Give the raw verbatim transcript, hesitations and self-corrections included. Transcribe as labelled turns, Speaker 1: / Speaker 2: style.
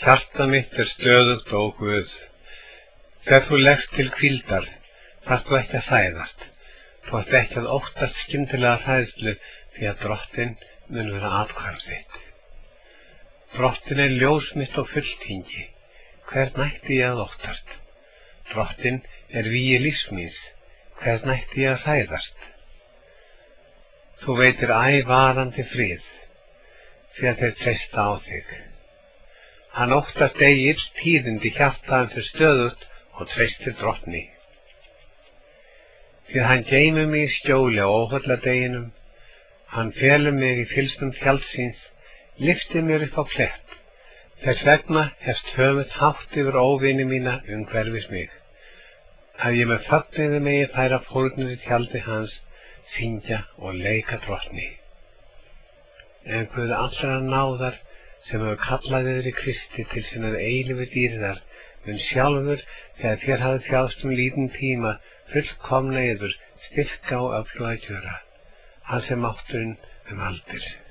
Speaker 1: Hjarta mitt er stöðugt, ó Guð. Þegar þú leggst til hvíldar, þarft þú ekki að hræðast. Þú ætti ekki að óttast skyndilega hræðslu, því að Drottinn mun vera athvarf þitt. Drottinn er ljós mitt og fulltingi. Hvern ætti ég að óttast? Drottinn er vígi lífs míns. Hvern ætti ég að hræðast? Þú veitir æ varandi frið, því að þeir treysta á þig. Hann óttast eigi ill tíðindi, hjarta hans er stöðugt og treystir Drottni. Því að hann geymir mig í skjóli á óhölladeginum, hann felur mig í fylgsnum fjallsins, lyftir mér upp á klett. Þess vegna hefst höfuð hátt yfir óvini mína umhverfis mig, að ég með fögnuði megi færa fórnir í tjaldi hans, syngja og leika Drottni. En Guð allrar náðar, sem hefur kallað yður í Kristi til sinnar eilífu dýrðar, mun sjálfur, þegar þér hafið þjáðst um lítinn tíma, fullkomna yður, styrka og öfluga gjöra, hann sem mátturinn um aldir.